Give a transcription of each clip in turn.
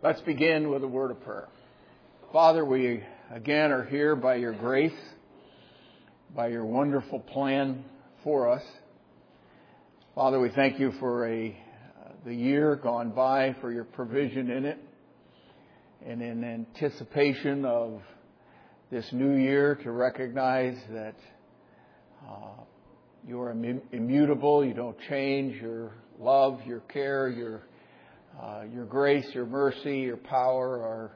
Let's begin with a word of prayer. Father, we again are here by your grace, by your wonderful plan for us. Father, we thank you for the year gone by, for your provision in it, and in anticipation of this new year to recognize that you are immutable, you don't change, your love, your care, your grace, your mercy, your power are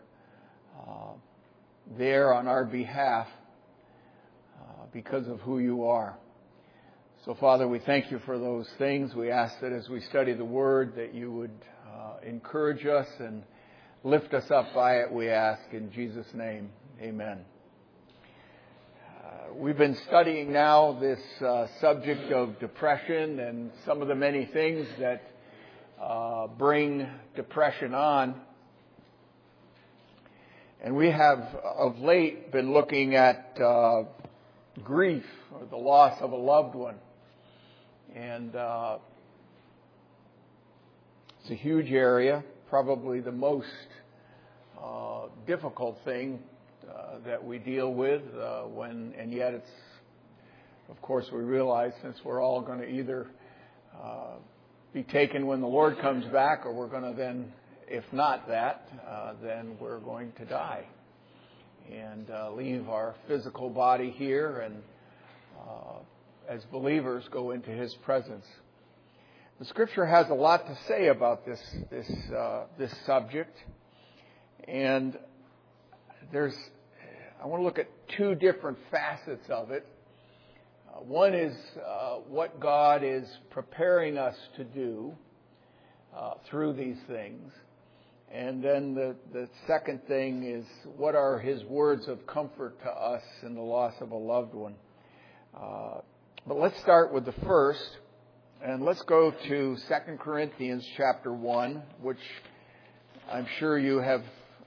there on our behalf because of who you are. So, Father, we thank you for those things. We ask that as we study the Word that you would encourage us and lift us up by it, we ask in Jesus' name. Amen. We've been studying now this subject of depression and some of the many things that bring depression on. And we have of late been looking at grief or the loss of a loved one. And it's a huge area, probably the most difficult thing that we deal with and yet it's, of course, we realize since we're all going to either be taken when the Lord comes back, or we're going to then, if not that, then we're going to die and leave our physical body here and as believers go into His presence. The Scripture has a lot to say about this subject, and I want to look at two different facets of it. One is what God is preparing us to do through these things. And then the second thing is what are His words of comfort to us in the loss of a loved one. But let's start with the first. And let's go to 2 Corinthians chapter 1, which I'm sure you're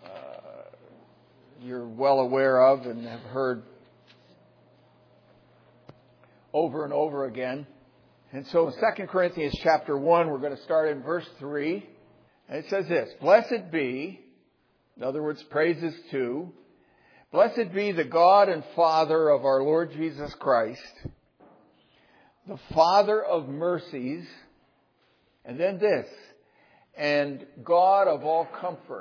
well aware of and have heard over and over again. And so in 2 Corinthians chapter 1, we're going to start in verse 3. And it says this: Blessed be, in other words, praises to, blessed be the God and Father of our Lord Jesus Christ, the Father of mercies, and then this, and God of all comfort.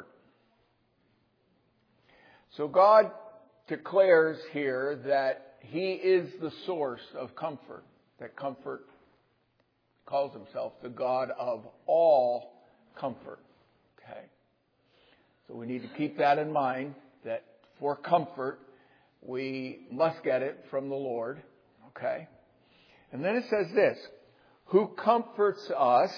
So God declares here that He is the source of comfort. That comfort calls Himself the God of all comfort. Okay. So we need to keep that in mind, that for comfort, we must get it from the Lord. Okay. And then it says this: who comforts us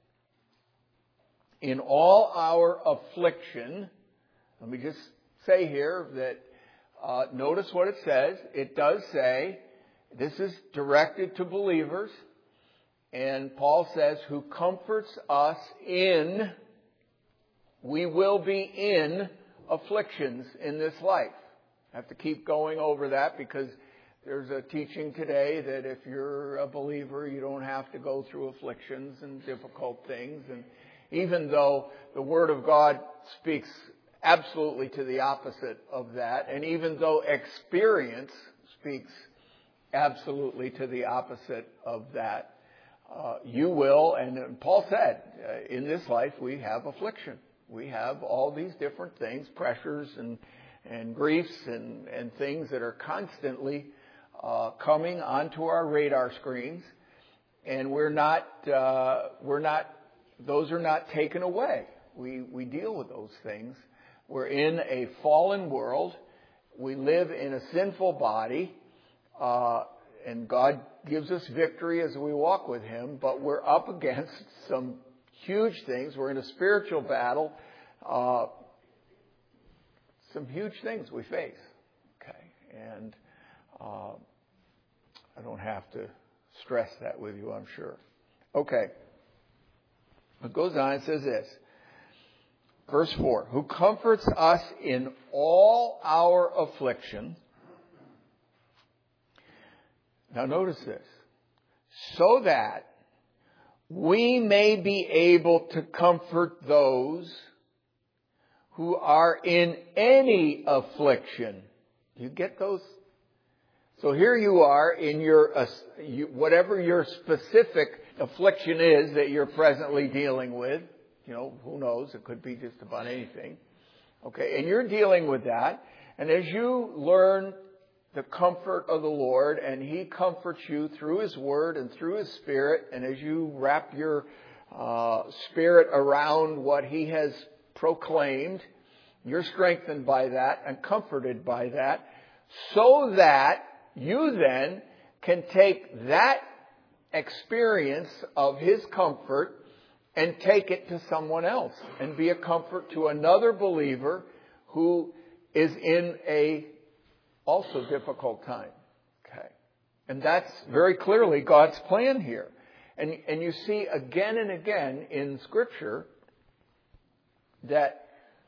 in all our affliction. Let me just say here that notice what it says. It does say this is directed to believers. And Paul says, who comforts us in, we will be in afflictions in this life. I have to keep going over that because there's a teaching today that if you're a believer, you don't have to go through afflictions and difficult things. And even though the Word of God speaks absolutely to the opposite of that, and even though experience speaks absolutely to the opposite of that, you will, and Paul said, in this life we have affliction. We have all these different things, pressures and griefs and things that are constantly coming onto our radar screens, and those are not taken away. We deal with those things. We're in a fallen world. We live in a sinful body, and God gives us victory as we walk with Him, but we're up against some huge things. We're in a spiritual battle. Some huge things we face. Okay. And I don't have to stress that with you, I'm sure. Okay. It goes on, it says this. Verse 4, who comforts us in all our affliction. Now notice this. So that we may be able to comfort those who are in any affliction. You get those? So here you are in your, whatever your specific affliction is that you're presently dealing with. You know, who knows? It could be just about anything. Okay, and you're dealing with that. And as you learn the comfort of the Lord, and He comforts you through His Word and through His Spirit, and as you wrap your spirit around what He has proclaimed, you're strengthened by that and comforted by that, so that you then can take that experience of His comfort and take it to someone else and be a comfort to another believer who is in a also difficult time. Okay. And that's very clearly God's plan here. And you see again and again in Scripture that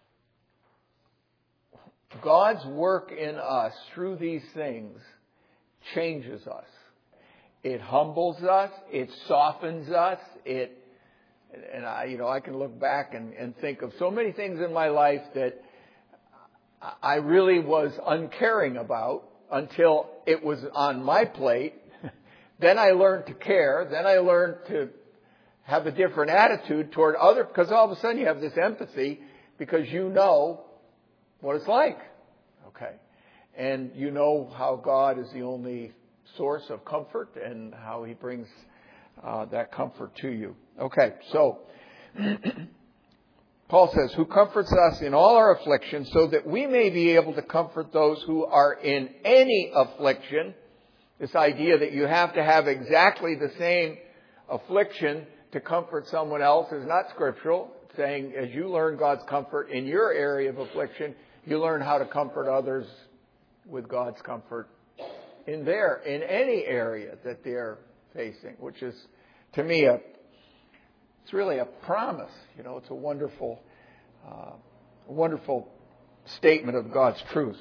God's work in us through these things changes us. It humbles us. It softens us. I can look back and think of so many things in my life that I really was uncaring about until it was on my plate. Then I learned to care. Then I learned to have a different attitude toward other, because all of a sudden you have this empathy because you know what it's like. Okay. And you know how God is the only source of comfort and how He brings that comfort to you. Okay, so Paul says, who comforts us in all our affliction so that we may be able to comfort those who are in any affliction. This idea that you have to have exactly the same affliction to comfort someone else is not scriptural. It's saying as you learn God's comfort in your area of affliction, you learn how to comfort others with God's comfort in any area that they're facing, which is, to me, it's really a promise. You know, it's a wonderful statement of God's truth.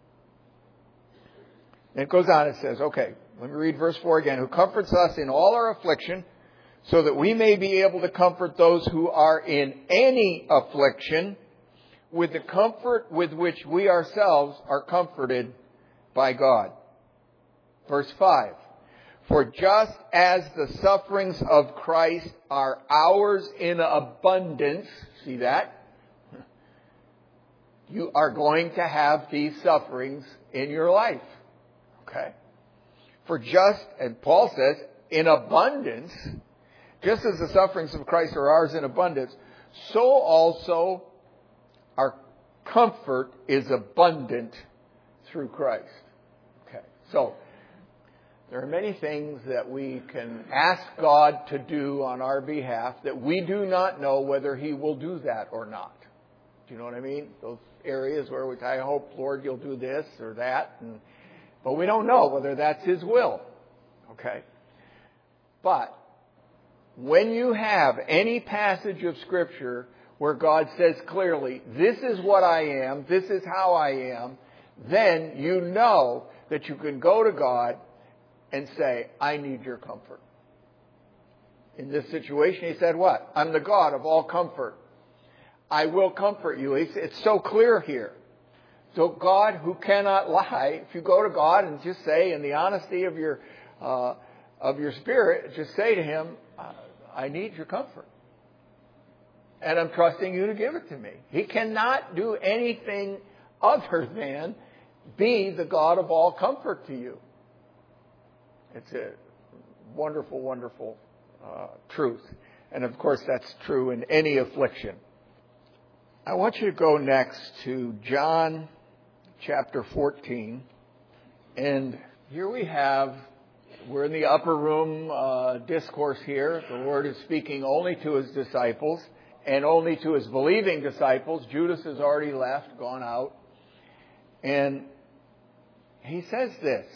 And it goes on, it says, okay, let me read verse 4 again. Who comforts us in all our affliction, so that we may be able to comfort those who are in any affliction with the comfort with which we ourselves are comforted by God. Verse 5. For just as the sufferings of Christ are ours in abundance, see that? You are going to have these sufferings in your life. Okay? For just, and Paul says, in abundance, just as the sufferings of Christ are ours in abundance, so also our comfort is abundant through Christ. Okay, so there are many things that we can ask God to do on our behalf that we do not know whether He will do that or not. Do you know what I mean? Those areas where I hope, Lord, you'll do this or that. But we don't know whether that's His will. Okay? But when you have any passage of Scripture where God says clearly, this is what I am, this is how I am, then you know that you can go to God and say, I need your comfort. In this situation, He said what? I'm the God of all comfort. I will comfort you. It's so clear here. So God, who cannot lie, if you go to God and just say, in the honesty of your spirit, just say to Him, I need your comfort. And I'm trusting you to give it to me. He cannot do anything other than be the God of all comfort to you. It's a wonderful, wonderful truth. And of course, that's true in any affliction. I want you to go next to John chapter 14. And here we're in the upper room discourse here. The Lord is speaking only to His disciples and only to His believing disciples. Judas has already left, gone out. And He says this,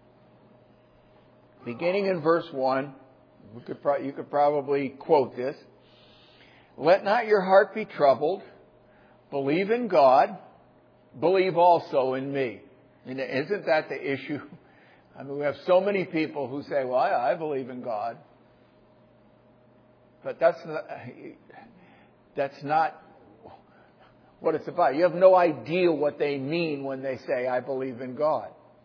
beginning in verse 1, you could probably quote this. Let not your heart be troubled. Believe in God. Believe also in me. And isn't that the issue? I mean, we have so many people who say, well, I believe in God. But that's not what it's about. You have no idea what they mean when they say, I believe in God.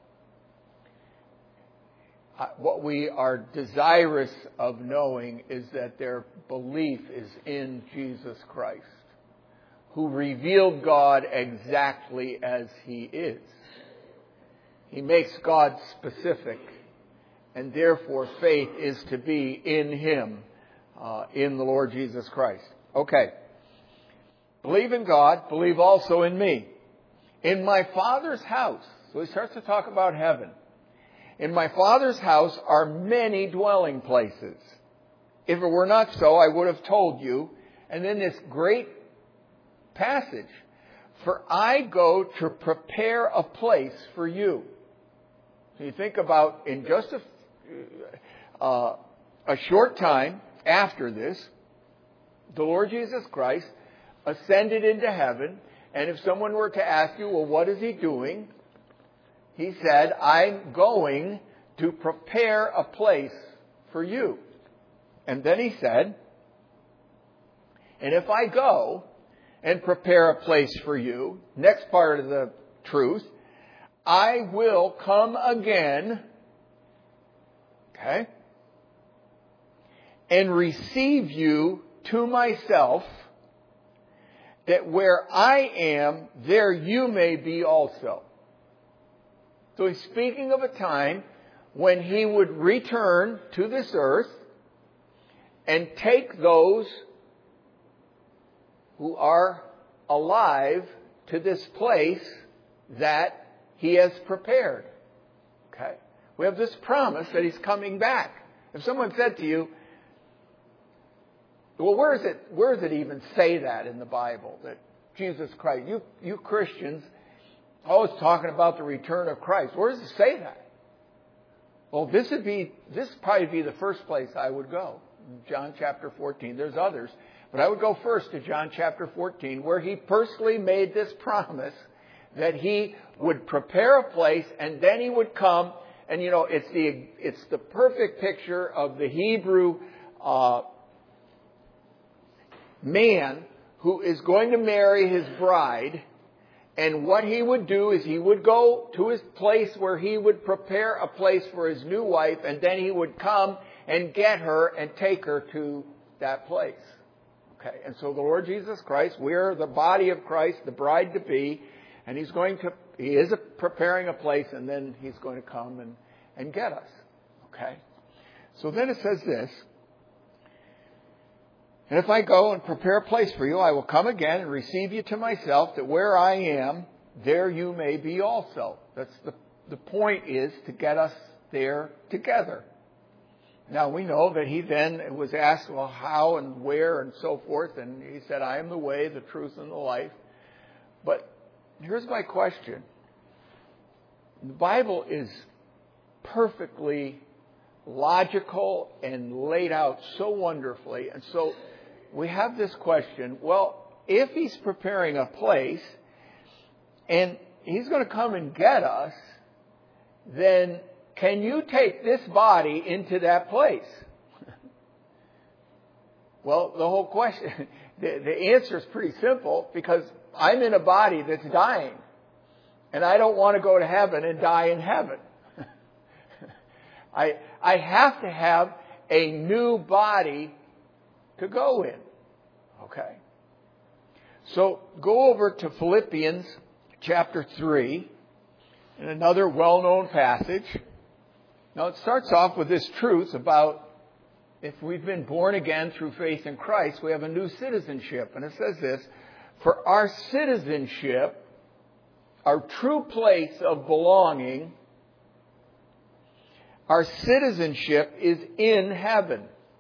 What we are desirous of knowing is that their belief is in Jesus Christ, who revealed God exactly as He is. He makes God specific, and therefore faith is to be in Him, in the Lord Jesus Christ. Okay. Believe in God, believe also in me. In my Father's house, so he starts to talk about heaven. In my Father's house are many dwelling places. If it were not so, I would have told you. And then this great passage, for I go to prepare a place for you. So you think about in just a short time after this, the Lord Jesus Christ ascended into heaven. And if someone were to ask you, well, what is He doing? He said, I'm going to prepare a place for you. And then He said, and if I go and prepare a place for you, next part of the truth, I will come again, okay, and receive you to myself, that where I am, there you may be also. So he's speaking of a time when He would return to this earth and take those who are alive to this place that He has prepared. Okay? We have this promise that He's coming back. If someone said to you, well, where does it even say that in the Bible? That Jesus Christ, you Christians, always talking about the return of Christ. Where does it say that? Well, this would probably be the first place I would go. John chapter 14. There's others. But I would go first to John chapter 14, where He personally made this promise that He would prepare a place and then He would come. And you know, it's the perfect picture of the Hebrew man who is going to marry his bride. And what he would do is he would go to his place where he would prepare a place for his new wife, and then he would come and get her and take her to that place. Okay, and so the Lord Jesus Christ, we're the body of Christ, the bride to be, and He is preparing a place, and then He's going to come and get us. Okay, so then it says this, and if I go and prepare a place for you, I will come again and receive you to myself, that where I am, there you may be also. That's the point, is to get us there together. Now we know that He then was asked, well, how and where and so forth, and He said, I am the way, the truth, and the life. But here's my question. The Bible is perfectly logical and laid out so wonderfully, and so we have this question, well, if He's preparing a place and He's going to come and get us, then can you take this body into that place? Well, the whole question, the answer is pretty simple, because I'm in a body that's dying, and I don't want to go to heaven and die in heaven. I have to have a new body to go in. Okay. So go over to Philippians chapter 3, in another well-known passage. Now it starts off with this truth about if we've been born again through faith in Christ, we have a new citizenship. And it says this, for our citizenship, our true place of belonging, our citizenship is in heaven.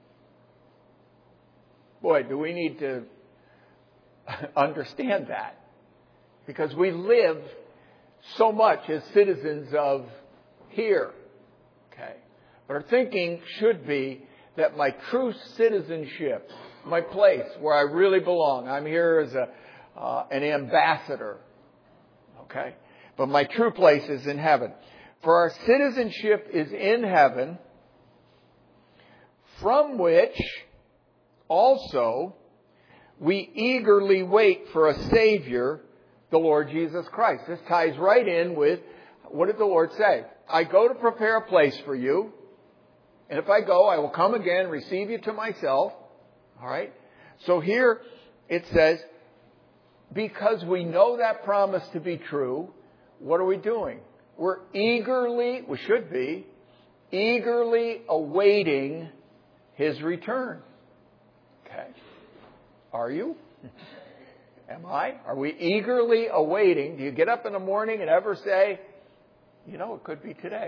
Boy, do we need to understand that. Because we live so much as citizens of here. Okay. But our thinking should be that my true citizenship, my place where I really belong, I'm here as an ambassador. Okay. But my true place is in heaven. For our citizenship is in heaven, from which also we eagerly wait for a Savior, the Lord Jesus Christ. This ties right in with, what did the Lord say? I go to prepare a place for you. And if I go, I will come again and receive you to myself. All right? So here it says, because we know that promise to be true, what are we doing? We should be, eagerly awaiting His return. Okay. Are you? Am I? Are we eagerly awaiting? Do you get up in the morning and ever say, it could be today.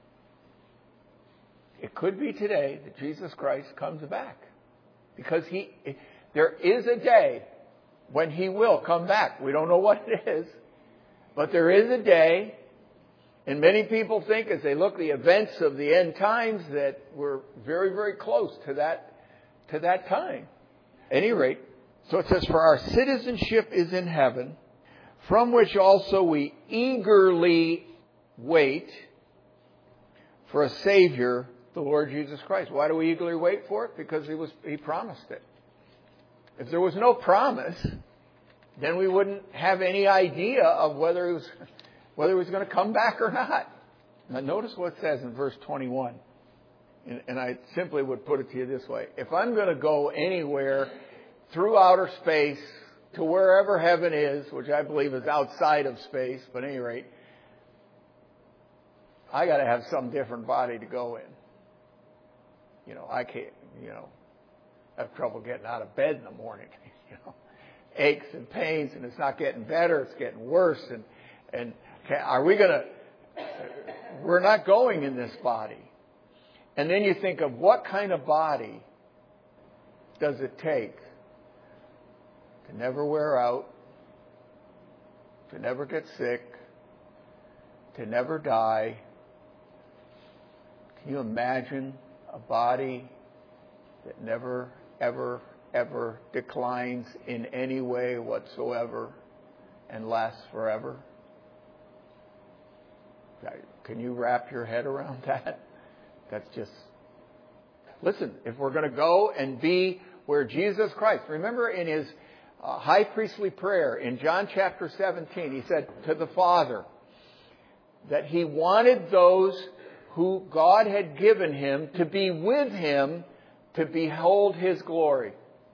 It could be today that Jesus Christ comes back. Because there is a day when He will come back. We don't know what it is. But there is a day, and many people think as they look at the events of the end times that we're very, very close to that time. At any rate, so it says, for our citizenship is in heaven, from which also we eagerly wait for a Savior, the Lord Jesus Christ. Why do we eagerly wait for it? Because He promised it. If there was no promise, then we wouldn't have any idea of whether He was going to come back or not. Now notice what it says in verse 21. And I simply would put it to you this way. If I'm going to go anywhere through outer space to wherever heaven is, which I believe is outside of space, but at any rate, I got to have some different body to go in. I can't, have trouble getting out of bed in the morning. Aches and pains, and it's not getting better, it's getting worse. And we're not going in this body. And then you think of what kind of body does it take to never wear out, to never get sick, to never die. Can you imagine a body that never, ever, ever declines in any way whatsoever and lasts forever? Can you wrap your head around that? That's just... Listen, if we're going to go and be where Jesus Christ... Remember in His high priestly prayer in John chapter 17, He said to the Father that He wanted those who God had given Him to be with Him to behold His glory.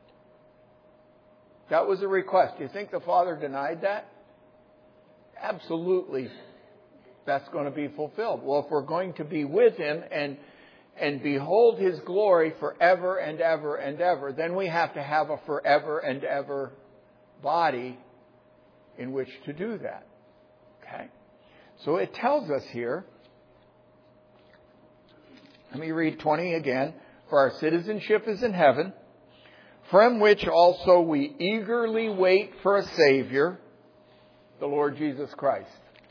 That was a request. Do you think the Father denied that? Absolutely. That's going to be fulfilled. Well, if we're going to be with Him and behold His glory forever and ever and ever, then we have to have a forever and ever body in which to do that. Okay? So it tells us here, let me read 20 again. For our citizenship is in heaven, from which also we eagerly wait for a Savior, the Lord Jesus Christ.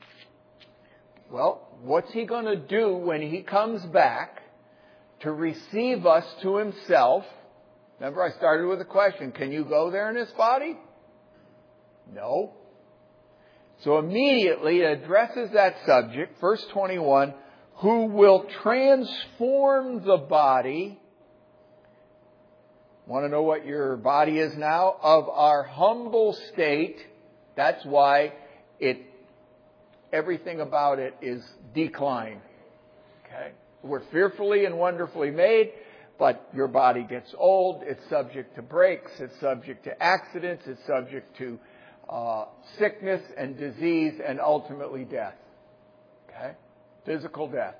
Well, what's He going to do when He comes back to receive us to Himself? Remember, I started with a question. Can you go there in this body? No. So immediately it addresses that subject. Verse 21, who will transform the body. Want to know what your body is now? Of our humble state. That's why everything about it is decline. Okay? We're fearfully and wonderfully made, but your body gets old. It's subject to breaks. It's subject to accidents. It's subject to sickness and disease and ultimately death. Okay? Physical death.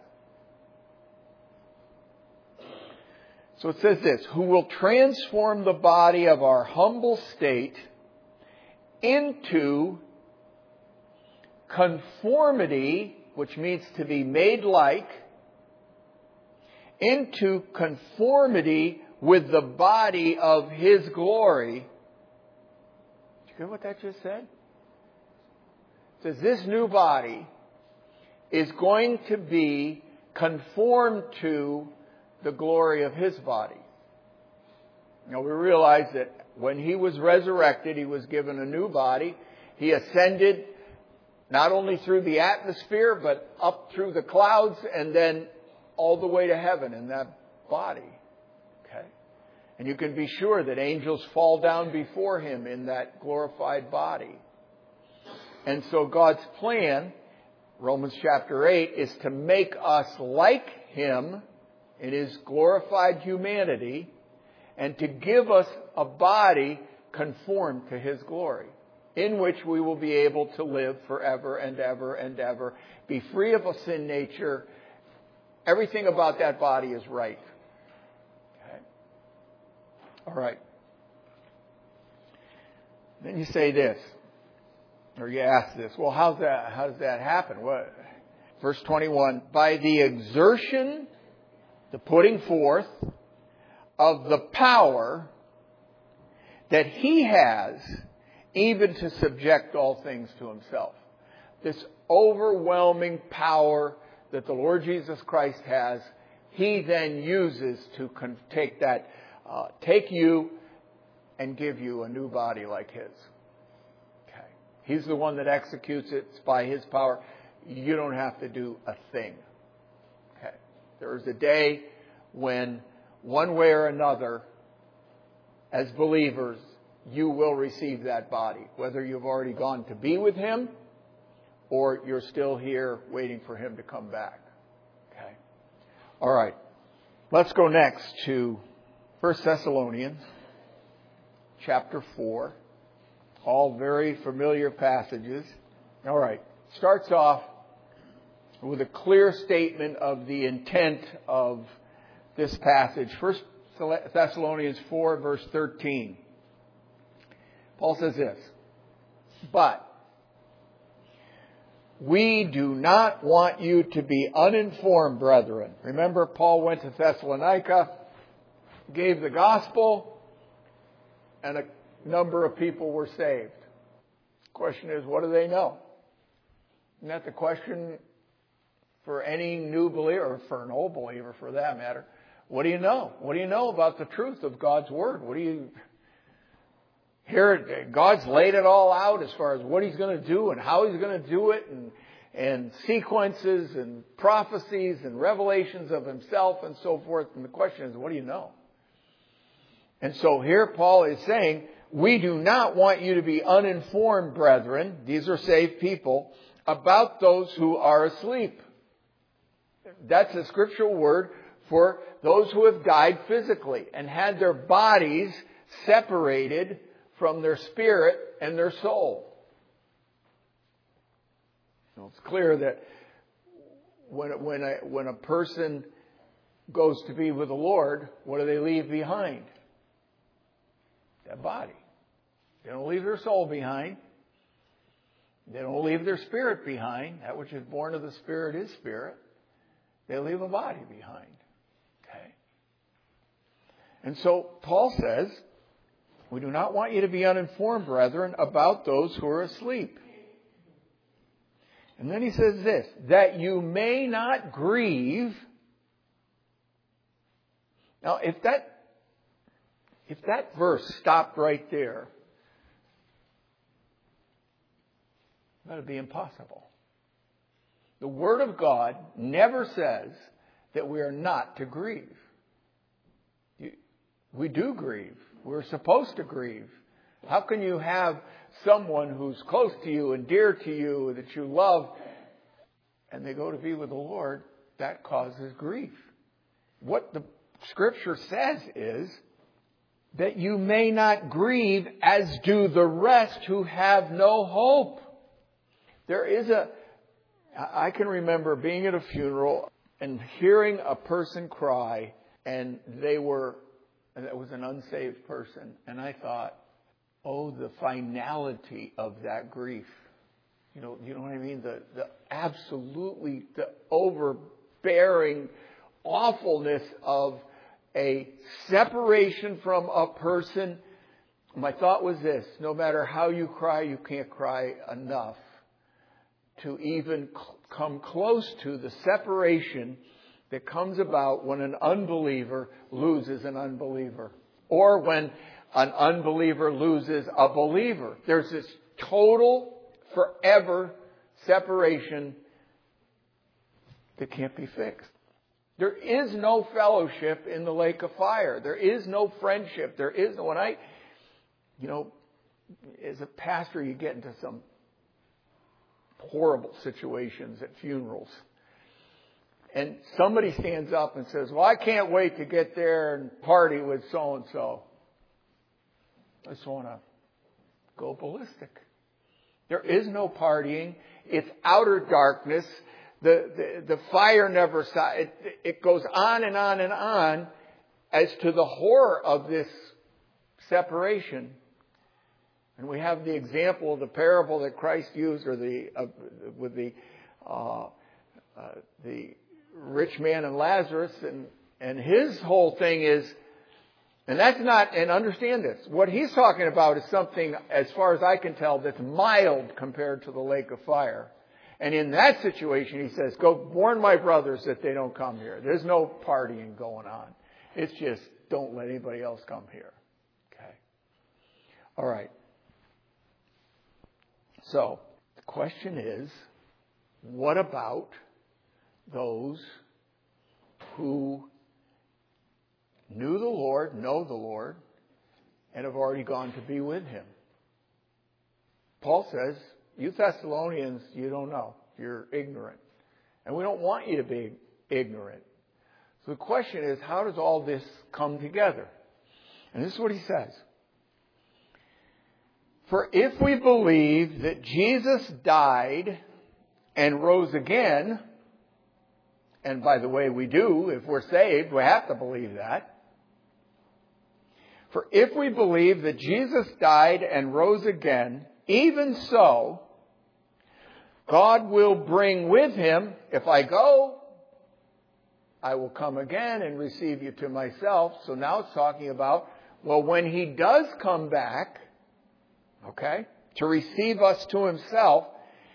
So it says this, who will transform the body of our humble state into conformity, which means to be made like, into conformity with the body of His glory. Did you hear what that just said? It says this new body is going to be conformed to the glory of His body. Now we realize that when He was resurrected, He was given a new body. He ascended not only through the atmosphere, but up through the clouds and then all the way to heaven in that body. Okay? And you can be sure that angels fall down before Him in that glorified body. And so God's plan, Romans chapter 8, is to make us like Him in His glorified humanity and to give us a body conformed to His glory, in which we will be able to live forever and ever and ever, be free of a sin nature. Everything about that body is right. Okay? All right. Then you say this, or you ask this, well, how does that happen? What? Verse 21, by the exertion, the putting forth of the power that He has even to subject all things to Himself. This overwhelming power that the Lord Jesus Christ has, He then uses to take you and give you a new body like His. Okay. He's the one that executes it. It's by His power. You don't have to do a thing. Okay. There is a day when, one way or another, as believers, you will receive that body, whether you've already gone to be with Him or you're still here waiting for Him to come back. Okay. All right. Let's go next to 1 Thessalonians chapter 4. All very familiar passages. All right. Starts off with a clear statement of the intent of this passage. 1 Thessalonians 4, verse 13. Paul says this, but we do not want you to be uninformed, brethren. Remember, Paul went to Thessalonica, gave the gospel, and a number of people were saved. The question is, what do they know? Isn't that the question for any new believer, or for an old believer for that matter? What do you know? What do you know about the truth of God's Word? Here, God's laid it all out as far as what He's going to do and how He's going to do it, and sequences and prophecies and revelations of Himself and so forth. And the question is, what do you know? And so here Paul is saying, we do not want you to be uninformed, brethren, these are saved people, about those who are asleep. That's a scriptural word for those who have died physically and had their bodies separated from their spirit and their soul. So it's clear that when a person goes to be with the Lord, what do they leave behind? That body. They don't leave their soul behind. They don't leave their spirit behind. That which is born of the Spirit is spirit. They leave a body behind. Okay? And so Paul says, we do not want you to be uninformed, brethren, about those who are asleep. And then he says this, that you may not grieve. Now, if that verse stopped right there, that would be impossible. The Word of God never says that we are not to grieve. We do grieve. We're supposed to grieve. How can you have someone who's close to you and dear to you that you love and they go to be with the Lord? That causes grief. What the Scripture says is that you may not grieve as do the rest who have no hope. I can remember being at a funeral and hearing a person cry, and it was an unsaved person. And I thought, oh, the finality of that grief. You know what I mean? The absolutely, the overbearing awfulness of a separation from a person. My thought was this: no matter how you cry, you can't cry enough to even come close to the separation that comes about when an unbeliever loses an unbeliever, or when an unbeliever loses a believer. There's this total, forever separation that can't be fixed. There is no fellowship in the lake of fire. There is no friendship. There is no, as a pastor, you get into some horrible situations at funerals. And somebody stands up and says, well, I can't wait to get there and party with so-and-so. I just want to go ballistic. There is no partying. It's outer darkness. The fire never stops. It goes on and on and on as to the horror of this separation. And we have the example of the parable that Christ used, or with the rich man and Lazarus, and his whole thing is, and that's not, and understand this, what he's talking about is something, as far as I can tell, that's mild compared to the lake of fire. And in that situation, he says, go warn my brothers that they don't come here. There's no partying going on. It's just, don't let anybody else come here. Okay. All right. So, the question is, what about those who knew the Lord, know the Lord, and have already gone to be with Him? Paul says, you Thessalonians, you don't know. You're ignorant. And we don't want you to be ignorant. So the question is, how does all this come together? And this is what he says. For if we believe that Jesus died and rose again, and by the way, we do, if we're saved, we have to believe that. For if we believe that Jesus died and rose again, even so, God will bring with Him, if I go, I will come again and receive you to myself. So now it's talking about, well, when He does come back, okay, to receive us to Himself,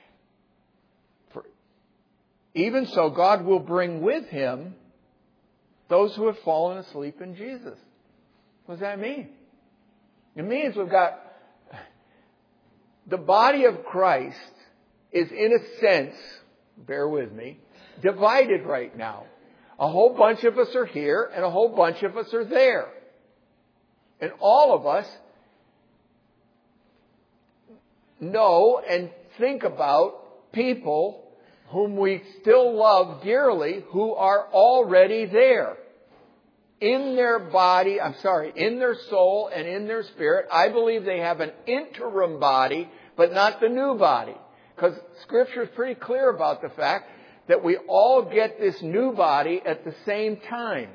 even so, God will bring with Him those who have fallen asleep in Jesus. What does that mean? It means we've got the body of Christ is, in a sense, bear with me, divided right now. A whole bunch of us are here and a whole bunch of us are there. And all of us know and think about people whom we still love dearly who are already there. In their body, in their soul and in their spirit. I believe they have an interim body, but not the new body. Because Scripture is pretty clear about the fact that we all get this new body at the same time.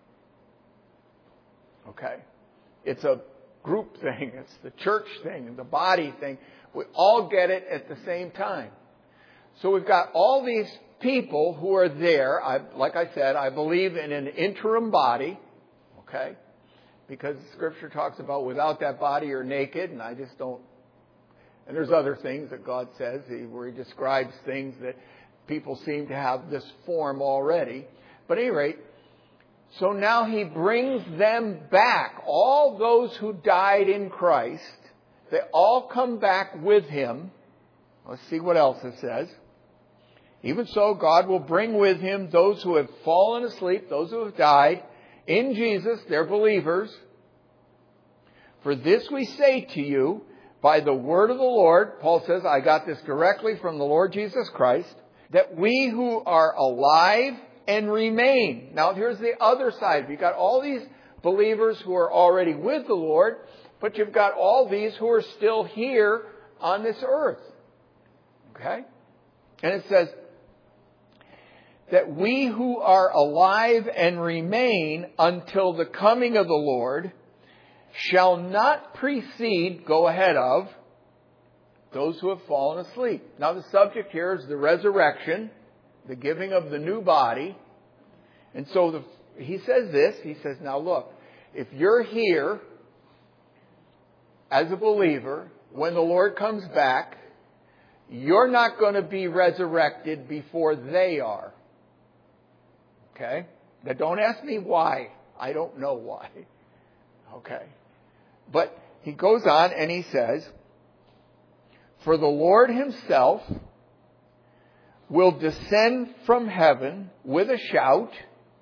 Okay? It's a group thing. It's the church thing, the body thing. We all get it at the same time. So we've got all these people who are there. Like I said, I believe in an interim body. Okay? Because Scripture talks about without that body you're naked, and I just don't. And there's other things that God says where He describes things that people seem to have this form already. But at any rate, so now He brings them back. All those who died in Christ, they all come back with Him. Let's see what else it says. Even so, God will bring with Him those who have fallen asleep, those who have died in Jesus, they're believers. For this we say to you, by the word of the Lord, Paul says, I got this directly from the Lord Jesus Christ, that we who are alive and remain. Now here's the other side. You've got all these believers who are already with the Lord, but you've got all these who are still here on this earth. Okay? And it says that we who are alive and remain until the coming of the Lord shall not precede, go ahead of, those who have fallen asleep. Now the subject here is the resurrection, the giving of the new body. And so he says this, he says, now look, if you're here as a believer, when the Lord comes back, you're not going to be resurrected before they are. Okay? Now don't ask me why. I don't know why. Okay. But he goes on and he says, for the Lord Himself will descend from heaven with a shout,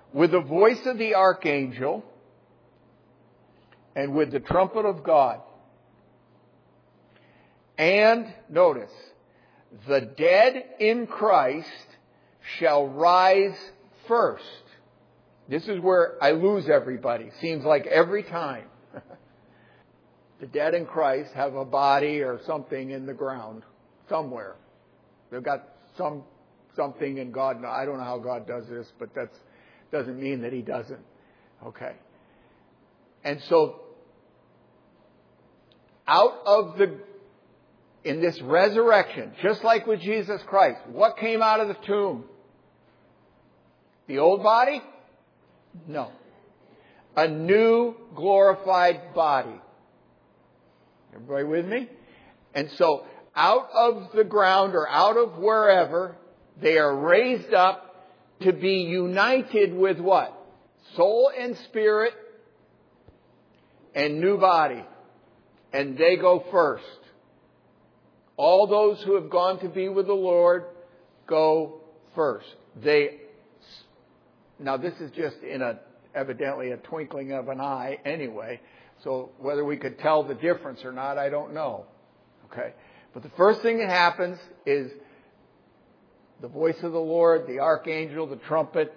with the voice of the archangel and with the trumpet of God. And, notice, the dead in Christ shall rise first. This is where I lose everybody. Seems like every time. The dead in Christ have a body or something in the ground somewhere. They've got something in God. I don't know how God does this, but that doesn't mean that He doesn't. Okay. And so, in this resurrection, just like with Jesus Christ, what came out of the tomb? The old body? No. A new glorified body. Everybody with me? And so, out of the ground or out of wherever, they are raised up to be united with what? Soul and spirit and new body. And they go first. All those who have gone to be with the Lord go first. Now this is just evidently a twinkling of an eye anyway. So whether we could tell the difference or not, I don't know. Okay. But the first thing that happens is the voice of the Lord, the archangel, the trumpet,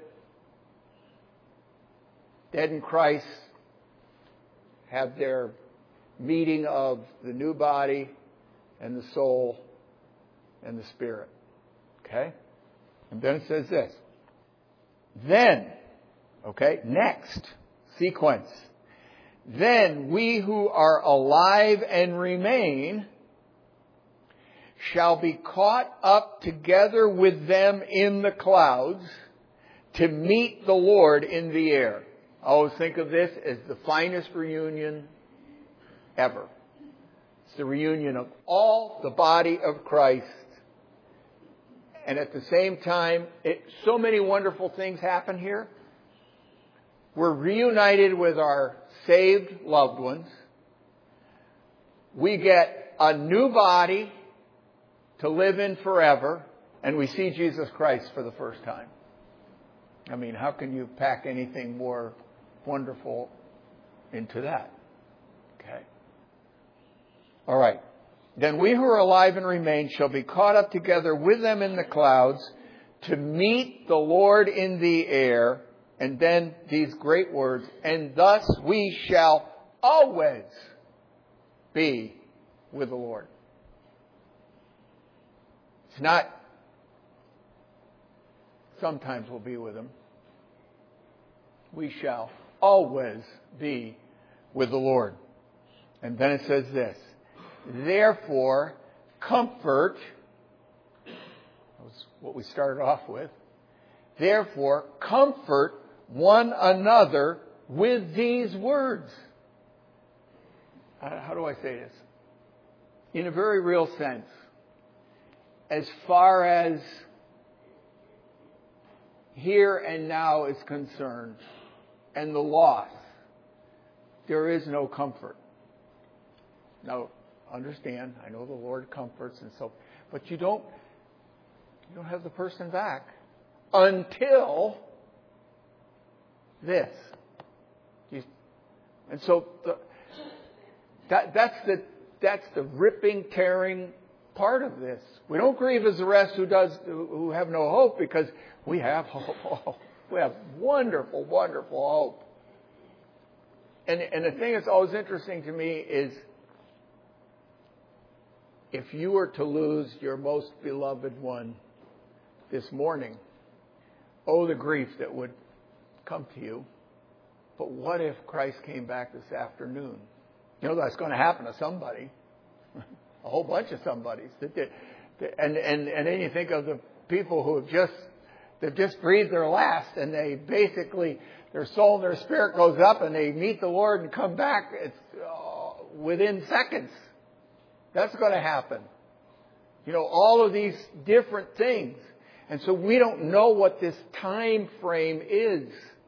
dead in Christ have their meeting of the new body and the soul and the spirit. Okay? And then it says this. Then, next sequence. Then we who are alive and remain shall be caught up together with them in the clouds to meet the Lord in the air. I always think of this as the finest reunion ever. It's the reunion of all the body of Christ. And at the same time, so many wonderful things happen here. We're reunited with our saved loved ones. We get a new body to live in forever. And we see Jesus Christ for the first time. I mean, how can you pack anything more wonderful into that? Okay. All right. Then we who are alive and remain shall be caught up together with them in the clouds to meet the Lord in the air. And then these great words, and thus we shall always be with the Lord. It's not sometimes we'll be with Him. We shall always be with the Lord. And then it says this. Therefore, comfort. That was what we started off with. Therefore, comfort one another with these words. How do I say this? In a very real sense. As far as here and now is concerned, and the loss, there is no comfort. Now, understand, I know the Lord comforts and so, but you don't have the person back until this. And so that's the ripping, tearing part of this. We don't grieve as the rest who have no hope, because we have hope. We have wonderful, wonderful hope. And the thing that's always interesting to me is, if you were to lose your most beloved one this morning, the grief that would come to you. But what if Christ came back this afternoon? You know that's going to happen to somebody. A whole bunch of somebodies. And then you think of the people who they've just breathed their last, and they basically, their soul and their spirit goes up and they meet the Lord and come back. It's within seconds. That's going to happen. All of these different things. And so we don't know what this time frame is.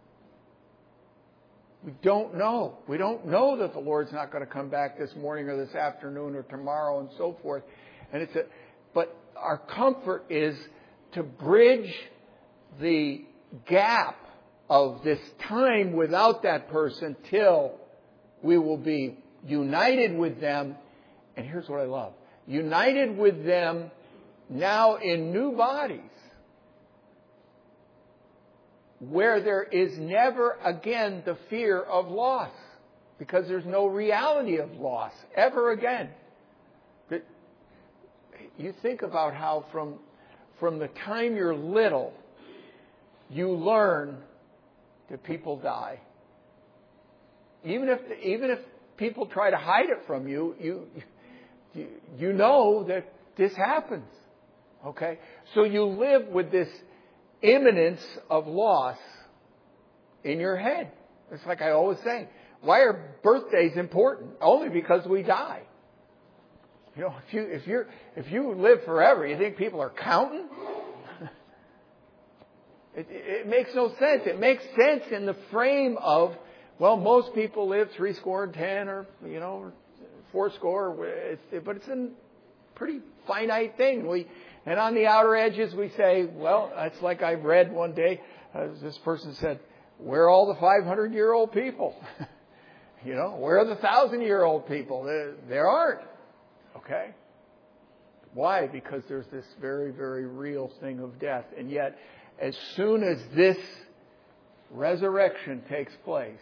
We don't know. We don't know that the Lord's not going to come back this morning or this afternoon or tomorrow and so forth. And but our comfort is to bridge the gap of this time without that person till we will be united with them. And here's what I love. United with them now in new bodies, where there is never again the fear of loss, because there's no reality of loss ever again. But you think about how from the time you're little, you learn that people die. Even if people try to hide it from you, you know that this happens. Okay? So you live with this imminence of loss in your head. It's like I always say, why are birthdays important? Only because we die. You know, if you live forever, you think people are counting? It makes no sense. It makes sense in the frame of, well, most people live 70 or, or 80, but it's a pretty finite thing. And on the outer edges, we say, well, it's like I read one day, this person said, where are all the 500-year-old people? Where are the 1,000-year-old people? There aren't. Okay? Why? Because there's this very, very real thing of death. And yet, as soon as this resurrection takes place,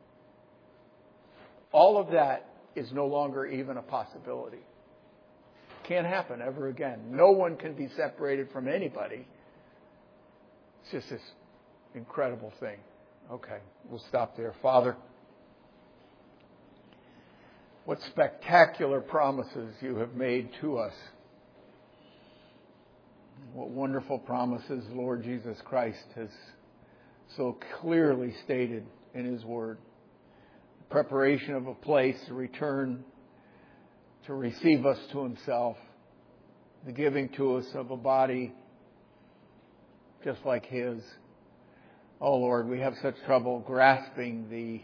all of that is no longer even a possibility. Can't happen ever again. No one can be separated from anybody. It's just this incredible thing. Okay, we'll stop there. Father, what spectacular promises you have made to us. What wonderful promises Lord Jesus Christ has so clearly stated in His Word. The preparation of a place to return to receive us to Himself. The giving to us of a body just like His. Oh Lord, we have such trouble grasping the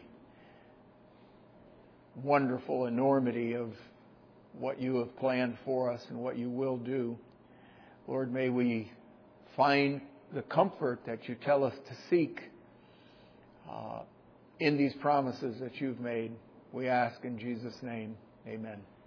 wonderful enormity of what you have planned for us and what you will do. Lord, may we find the comfort that you tell us to seek in these promises that you've made. We ask in Jesus' name, amen.